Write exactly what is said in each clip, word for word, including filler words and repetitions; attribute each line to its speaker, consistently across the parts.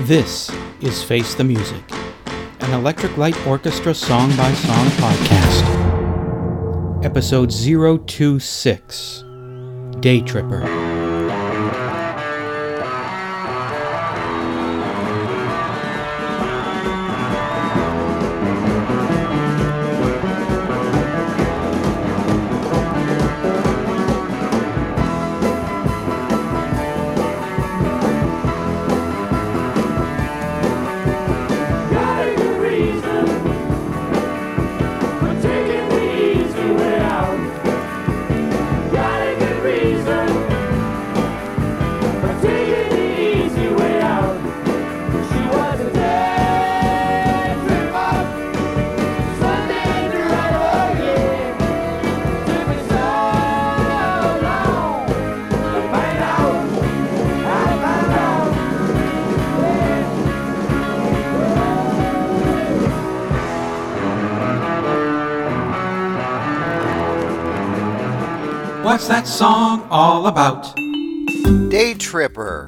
Speaker 1: This is Face the Music, an Electric Light Orchestra song-by-song podcast. Episode zero two six, Day Tripper. What's that song all about?
Speaker 2: Day Tripper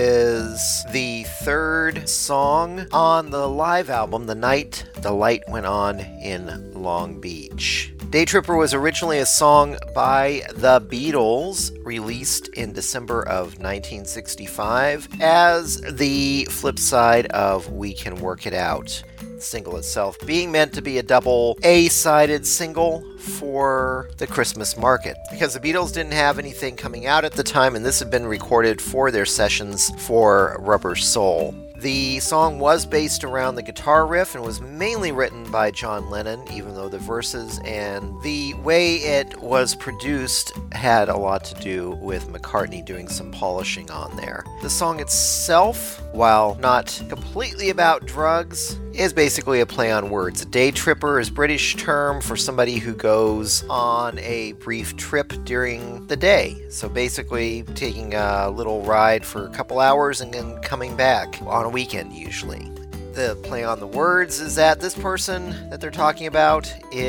Speaker 2: is the third song on the live album, The Night the Light Went On in Long Beach. Day Tripper was originally a song by the Beatles, released in December of nineteen sixty-five, as the flip side of We Can Work It Out. The single itself being meant to be a double A-sided single for the Christmas market, because the Beatles didn't have anything coming out at the time, and this had been recorded for their sessions for Rubber Soul. The song was based around the guitar riff and was mainly written by John Lennon, even though the verses and the way it was produced had a lot to do with McCartney doing some polishing on there. The song itself, while not completely about drugs, is basically a play on words. A day tripper is a British term for somebody who goes on a brief trip during the day. So basically taking a little ride for a couple hours and then coming back on a weekend usually. The play on the words is that this person that they're talking about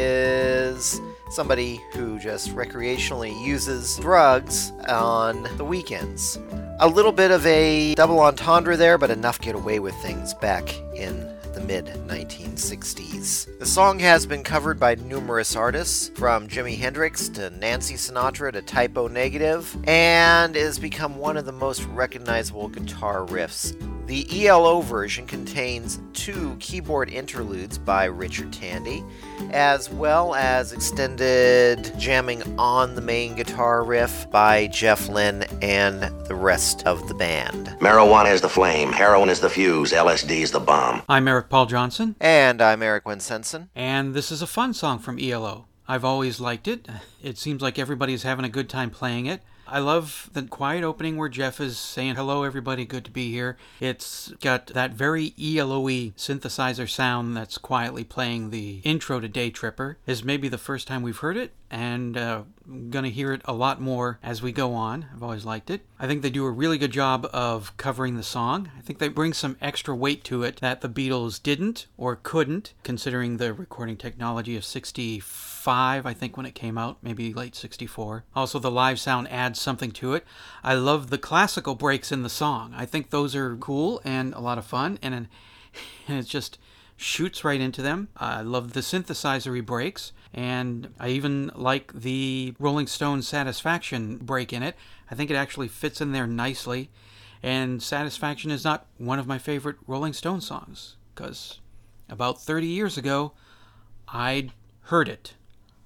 Speaker 2: is somebody who just recreationally uses drugs on the weekends. A little bit of a double entendre there, but enough to get away with things back in the mid nineteen sixties. The song has been covered by numerous artists, from Jimi Hendrix to Nancy Sinatra to Type O Negative, and has become one of the most recognizable guitar riffs. The E L O version contains two keyboard interludes by Richard Tandy, as well as extended jamming on the main guitar riff by Jeff Lynne and the rest of the band.
Speaker 3: Marijuana is the flame, heroin is the fuse, L S D is the bomb.
Speaker 1: I'm Eric Paul Johnson.
Speaker 2: And I'm Eric Winsenson.
Speaker 1: And this is a fun song from E L O. I've always liked it. It seems like everybody's having a good time playing it. I love the quiet opening where Jeff is saying, "Hello everybody, good to be here." It's got that very E L O-y synthesizer sound that's quietly playing the intro to Day Tripper. It's maybe the first time we've heard it, and uh, I'm going to hear it a lot more as we go on. I've always liked it. I think they do a really good job of covering the song. I think they bring some extra weight to it that the Beatles didn't or couldn't, considering the recording technology of sixty-five, I think, when it came out, maybe late sixty-four. Also, the live sound adds something to it. I love the classical breaks in the song. I think those are cool and a lot of fun, and, and it just shoots right into them. I love the synthesizer breaks, and I even like the Rolling Stones Satisfaction break in it. I think it actually fits in there nicely, and Satisfaction is not one of my favorite Rolling Stones songs, because about thirty years ago, I'd heard it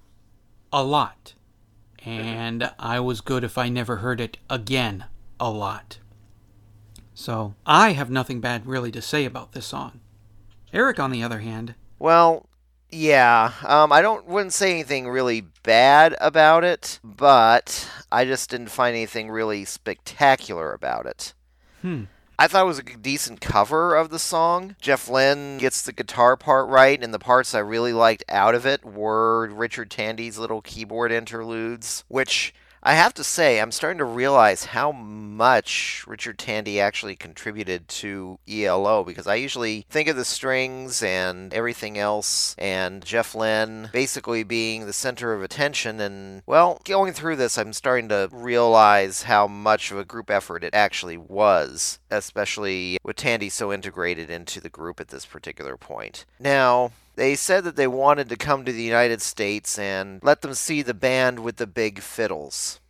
Speaker 1: a lot, and I was good if I never heard it again a lot. So I have nothing bad really to say about this song. Eric, on the other hand...
Speaker 2: Well, yeah, um, I don't wouldn't say anything really bad about it, but I just didn't find anything really spectacular about it.
Speaker 1: Hmm.
Speaker 2: I thought it was a decent cover of the song. Jeff Lynne gets the guitar part right, and the parts I really liked out of it were Richard Tandy's little keyboard interludes, which I have to say, I'm starting to realize how much Richard Tandy actually contributed to E L O, because I usually think of the strings and everything else and Jeff Lynne basically being the center of attention. And, well, going through this, I'm starting to realize how much of a group effort it actually was, especially with Tandy so integrated into the group at this particular point. Now, they said that they wanted to come to the United States and let them see the band with the big fiddles.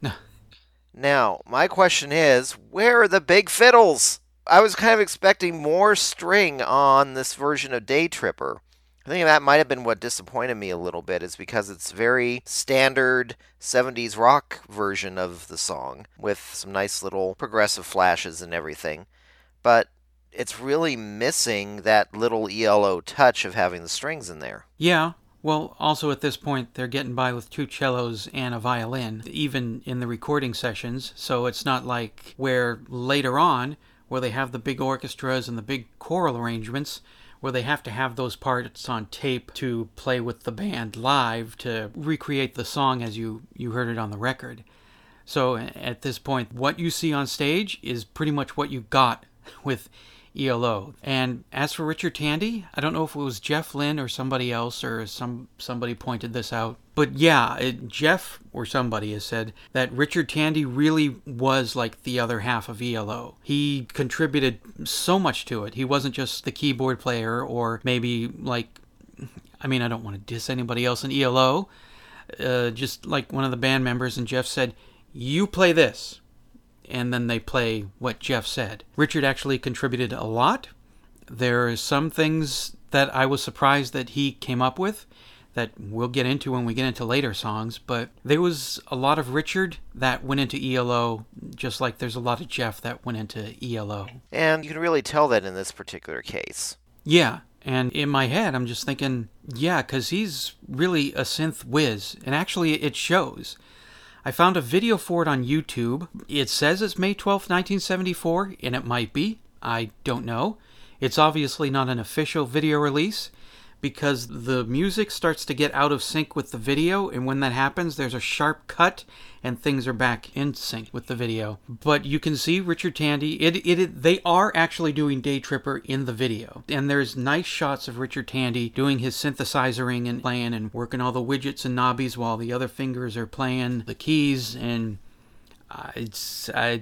Speaker 2: Now, my question is, where are the big fiddles? I was kind of expecting more string on this version of Day Tripper. I think that might have been what disappointed me a little bit, is because it's very standard seventies rock version of the song with some nice little progressive flashes and everything. But it's really missing that little E L O touch of having the strings in there.
Speaker 1: Yeah, well, also at this point, they're getting by with two cellos and a violin, even in the recording sessions, so it's not like where later on, where they have the big orchestras and the big choral arrangements, where they have to have those parts on tape to play with the band live to recreate the song as you, you heard it on the record. So at this point, what you see on stage is pretty much what you got with E L O. And as for Richard Tandy, I don't know if it was Jeff Lynne or somebody else, or some somebody pointed this out. But yeah, it, Jeff or somebody has said that Richard Tandy really was like the other half of E L O. He contributed so much to it. He wasn't just the keyboard player, or maybe like, I mean, I don't want to diss anybody else in E L O. Uh, just like one of the band members, and Jeff said, "You play this." And then they play what Jeff said. Richard actually contributed a lot. There are some things that I was surprised that he came up with that we'll get into when we get into later songs, but there was a lot of Richard that went into E L O, just like there's a lot of Jeff that went into E L O.
Speaker 2: And you can really tell that in this particular case.
Speaker 1: Yeah, and in my head I'm just thinking, yeah, because he's really a synth whiz, and actually it shows. I found a video for it on YouTube. It says it's May twelfth, nineteen seventy-four, and it might be. I don't know. It's obviously not an official video release, because the music starts to get out of sync with the video, and when that happens, there's a sharp cut, and things are back in sync with the video. But you can see Richard Tandy. It, it, it they are actually doing Day Tripper in the video, and there's nice shots of Richard Tandy doing his synthesizing and playing and working all the widgets and knobbies while the other fingers are playing the keys. And uh, it's I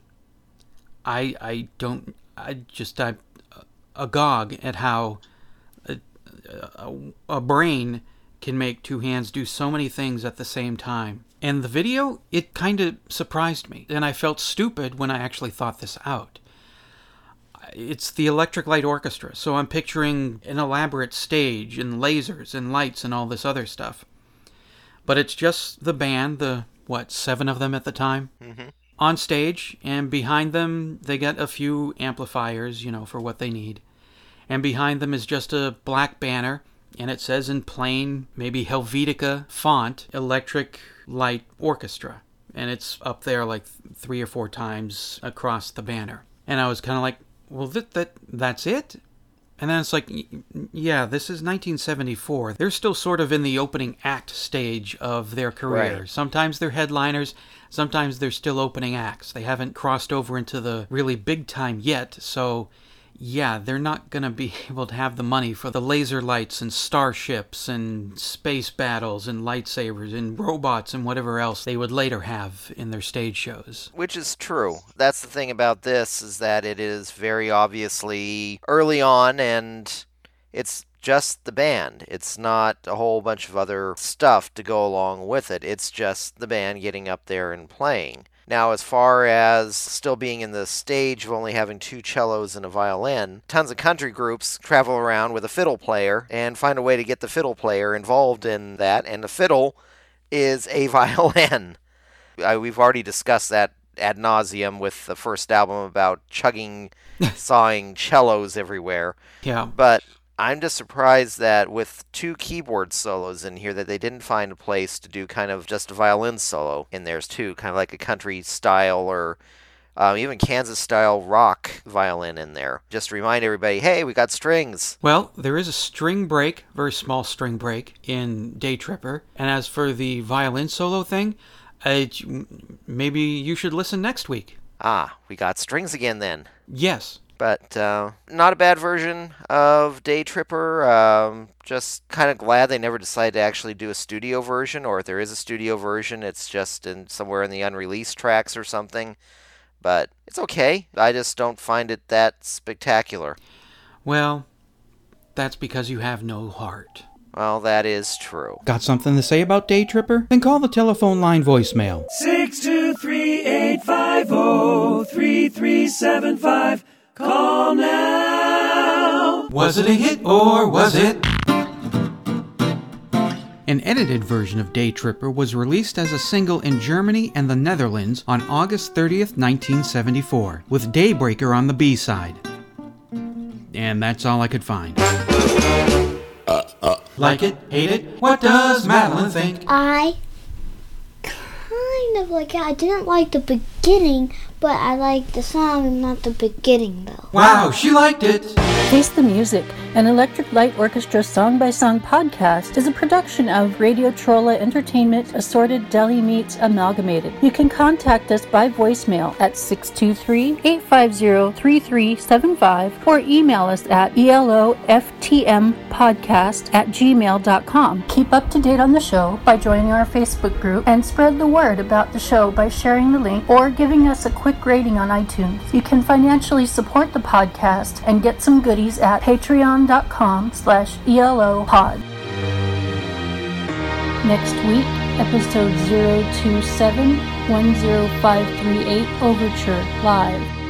Speaker 1: I I don't I just I agog at how A, a brain can make two hands do so many things at the same time. And the video, it kind of surprised me, and I felt stupid when I actually thought this out. It's the Electric Light Orchestra, so I'm picturing an elaborate stage and lasers and lights and all this other stuff. But it's just the band, the, what, seven of them at the time,
Speaker 2: Mm-hmm.
Speaker 1: on stage, and behind them they got a few amplifiers, you know, for what they need. And behind them is just a black banner, and it says in plain, maybe Helvetica font, Electric Light Orchestra. And it's up there like three or four times across the banner. And I was kind of like, well, that, that that's it? And then it's like, yeah, this is nineteen seventy-four. They're still sort of in the opening act stage of their career.
Speaker 2: Right.
Speaker 1: Sometimes they're headliners, sometimes they're still opening acts. They haven't crossed over into the really big time yet, so yeah, they're not going to be able to have the money for the laser lights and starships and space battles and lightsabers and robots and whatever else they would later have in their stage shows.
Speaker 2: Which is true. That's the thing about this, is that it is very obviously early on, and it's just the band. It's not a whole bunch of other stuff to go along with it. It's just the band getting up there and playing. Now, as far as still being in the stage of only having two cellos and a violin, tons of country groups travel around with a fiddle player and find a way to get the fiddle player involved in that, and the fiddle is a violin. Uh, we've already discussed that ad nauseum with the first album about chugging, sawing cellos everywhere.
Speaker 1: Yeah.
Speaker 2: But I'm just surprised that with two keyboard solos in here that they didn't find a place to do kind of just a violin solo in theirs too, kind of like a country style or um, even Kansas style rock violin in there. Just to remind everybody, hey, we got strings.
Speaker 1: Well, there is a string break, very small string break in Day Tripper. And as for the violin solo thing, I, maybe you should listen next week.
Speaker 2: Ah, we got strings again then.
Speaker 1: Yes.
Speaker 2: But uh, not a bad version of Day Tripper. Um, just kind of glad they never decided to actually do a studio version, or if there is a studio version, it's just in somewhere in the unreleased tracks or something. But it's okay. I just don't find it that spectacular.
Speaker 1: Well, that's because you have no heart.
Speaker 2: Well, that is true.
Speaker 4: Got something to say about Day Tripper? Then call the telephone line voicemail.
Speaker 5: six two three, eight five zero, three three seven five. Call now.
Speaker 1: Was it a hit or was it? An edited version of Day Tripper was released as a single in Germany and the Netherlands on August thirtieth, nineteen seventy-four, with Daybreaker on the B-side. And that's all I could find. Uh, uh. Like it? Hate it? What does Madeline think?
Speaker 6: I kind of like it. I didn't like the beginning, but I liked the song, not the beginning, though.
Speaker 1: Wow, she liked it!
Speaker 7: Taste the Music, an Electric Light Orchestra song-by-song podcast, is a production of Radio Trolla Entertainment, Assorted Deli Meats Amalgamated. You can contact us by voicemail at six two three, eight five zero, three three seven five or email us at eloftmpodcast at gmail dot com. Keep up to date on the show by joining our Facebook group and spread the word about the show by sharing the link or giving us a quick rating on iTunes. You can financially support the podcast and get some goodies at patreon.com slash elopod. Next week, episode zero two seven, one zero five three eight Overture, live.